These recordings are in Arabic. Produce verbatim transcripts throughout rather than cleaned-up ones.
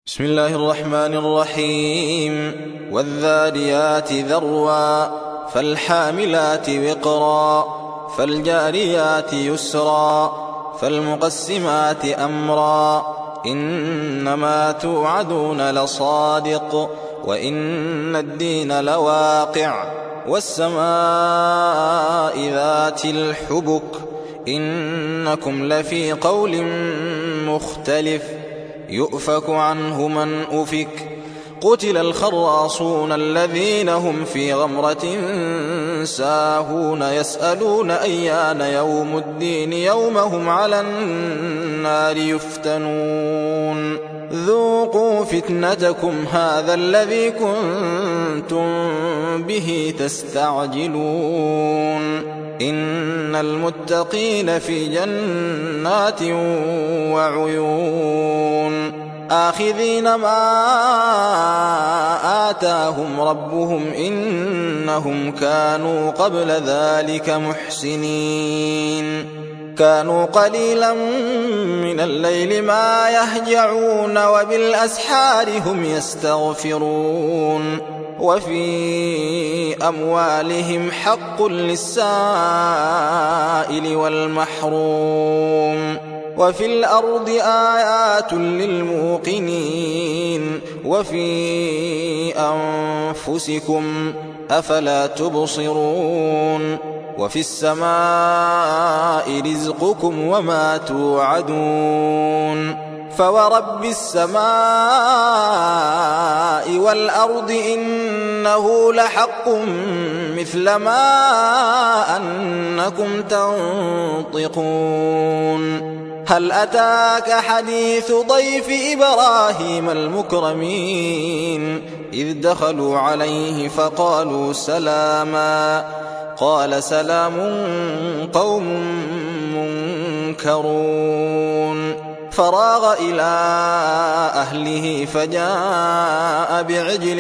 بسم الله الرحمن الرحيم والذاريات ذروا فالحاملات وقرا فالجاريات يسرا فالمقسمات أمرا إنما توعدون لصادق وإن الدين لواقع والسماء ذات الحبك إنكم لفي قول مختلف يؤفك عنه من أفك قتل الخراصون الذين هم في غمرة ساهون يسألون أيان يوم الدين يوم هم على النار يفتنون ذوقوا فتنتكم هذا الذي كنتم به تستعجلون إن المتقين في جنات وعيون آخذين ما آتاهم ربهم إنهم كانوا قبل ذلك محسنين كانوا قليلا من الليل ما يهجعون وبالأسحار هم يستغفرون وفي أموالهم حق للسائل والمحروم وفي الأرض آيات للموقنين وفي أنفسكم أفلا تبصرون وفي السماء رزقكم وما توعدون فورب السماء والأرض إنه لحق مثل ما أنكم تنطقون هل أتاك حديث ضيف إبراهيم المكرمين إذ دخلوا عليه فقالوا سلاما قال سلام قوم منكرون فراغ إلى أهله فجاء بعجل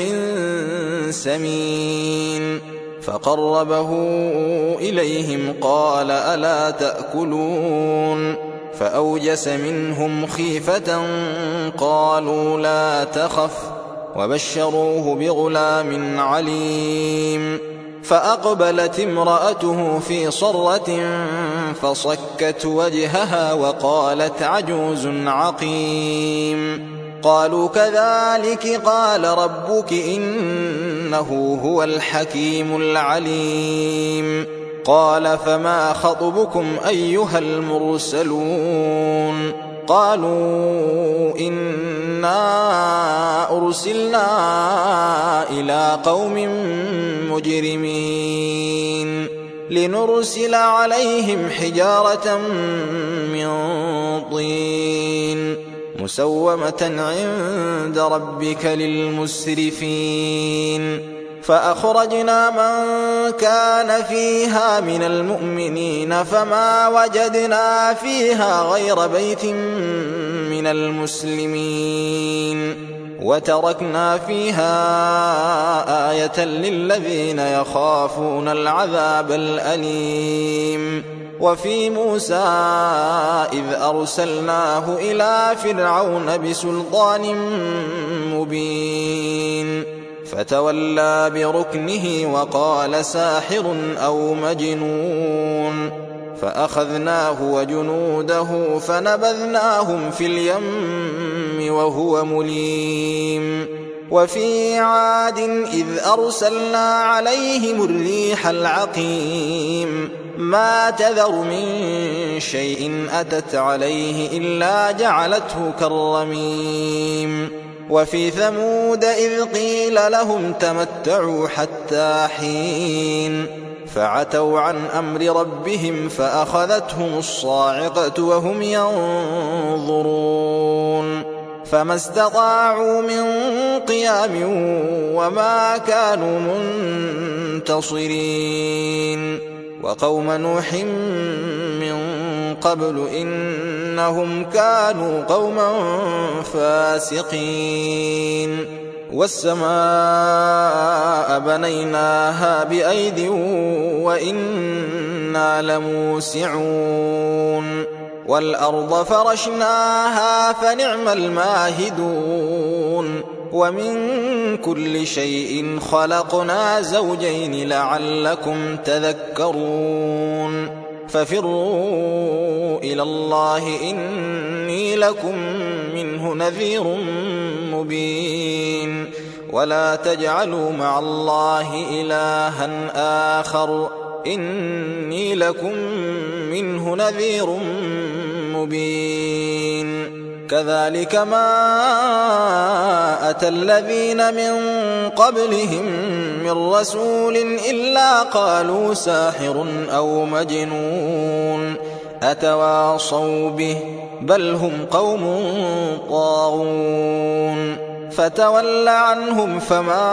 سمين فقربه إليهم قال ألا تأكلون فأوجس منهم خيفة قالوا لا تخف وبشروه بغلام عليم فأقبلت امرأته في صرة فصكت وجهها وقالت عجوز عقيم قالوا كذلك قال ربك إنه هو الحكيم العليم قال فما خطبكم أيها المرسلون قالوا إنا أرسلنا إلى قوم مجرمين لنرسل عليهم حجارة من طين مسومة عند ربك للمسرفين فأخرجنا من كان فيها من المؤمنين فما وجدنا فيها غير بيت من المسلمين وتركنا فيها آية للذين يخافون العذاب الأليم وفي موسى إذ أرسلناه إلى فرعون بسلطان مبين فتولى بركنه وقال ساحر أو مجنون فأخذناه وجنوده فنبذناهم في اليم وهو مليم وفي عاد إذ أرسلنا عليهم الريح العقيم ما تذر من شيء أتت عليه إلا جعلته كالرميم وفي ثمود إذ قيل لهم تمتعوا حتى حين فعتوا عن أمر ربهم فأخذتهم الصاعقة وهم ينظرون فما استطاعوا من قيام وما كانوا منتصرين وقوم نوح من قبل إنهم كانوا قوما فاسقين والسماء بنيناها بأيد وإنا لموسعون والأرض فرشناها فنعم الماهدون ومن كل شيء خلقنا زوجين لعلكم تذكرون ففروا إلى الله إني لكم منه نذير مبين ولا تجعلوا مع الله إلها آخر إني لكم منه نذير مبين كذلك ما أتى الذين من قبلهم من رسول إلا قالوا ساحر أو مجنون أتواصوا به بل هم قوم طاغون فتول عنهم فما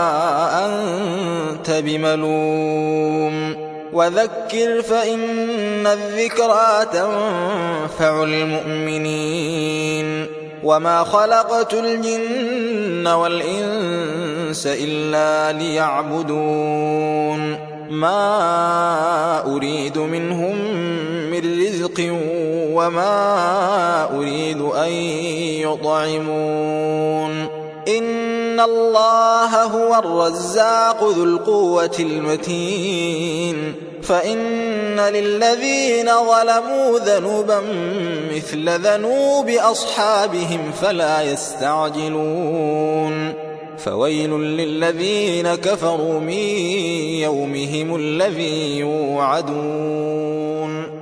أنت بملوم وذكر فإن الذكرى تنفع المؤمنين وما خلقت الجن والإنس إلا ليعبدون ما أريد منهم من رزق وما أريد أن يطعمون إن الله هو الرزاق ذو القوة المتين فإن للذين ظلموا ذنوبا مثل ذنوب أصحابهم فلا يستعجلون فويل للذين كفروا من يومهم الذي يوعدون